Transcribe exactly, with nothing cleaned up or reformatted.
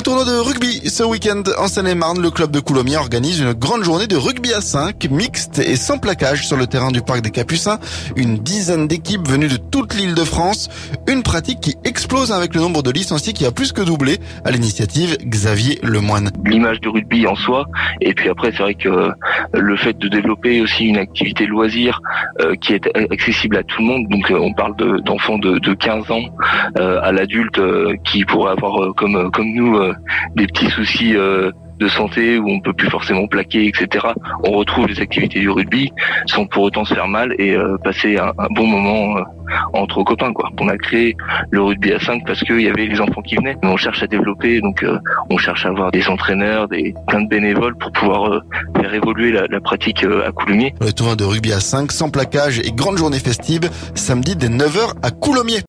tournoi de rugby ce week-end en Seine-et-Marne. Le club de Coulommiers organise une grande journée de rugby à cinq, mixte et sans plaquage sur le terrain du Parc des Capucins. Une dizaine d'équipes venues de toute l'île de France. Une pratique qui explose avec le nombre de licenciés qui a plus que doublé. À l'initiative, Xavier Lemoine. L'image du rugby en soi, et puis après c'est vrai que le fait de développer aussi une activité loisir euh, qui est accessible à tout le monde, donc euh, on parle de, d'enfants de, de quinze ans euh, à l'adulte euh, qui pourrait avoir euh, comme comme nous euh, des petits soucis euh, de santé où on peut plus forcément plaquer, et cetera. On retrouve les activités du rugby sans pour autant se faire mal et euh, passer un, un bon moment euh, entre copains, quoi. On a créé le rugby à cinq parce qu'il y avait les enfants qui venaient. Mais on cherche à développer, donc euh, on cherche à avoir des entraîneurs, des plein de bénévoles pour pouvoir euh, faire évoluer la, la pratique euh, à Coulommiers. Le tournoi de rugby à cinq sans plaquage et grande journée festive samedi dès neuf heures à Coulommiers.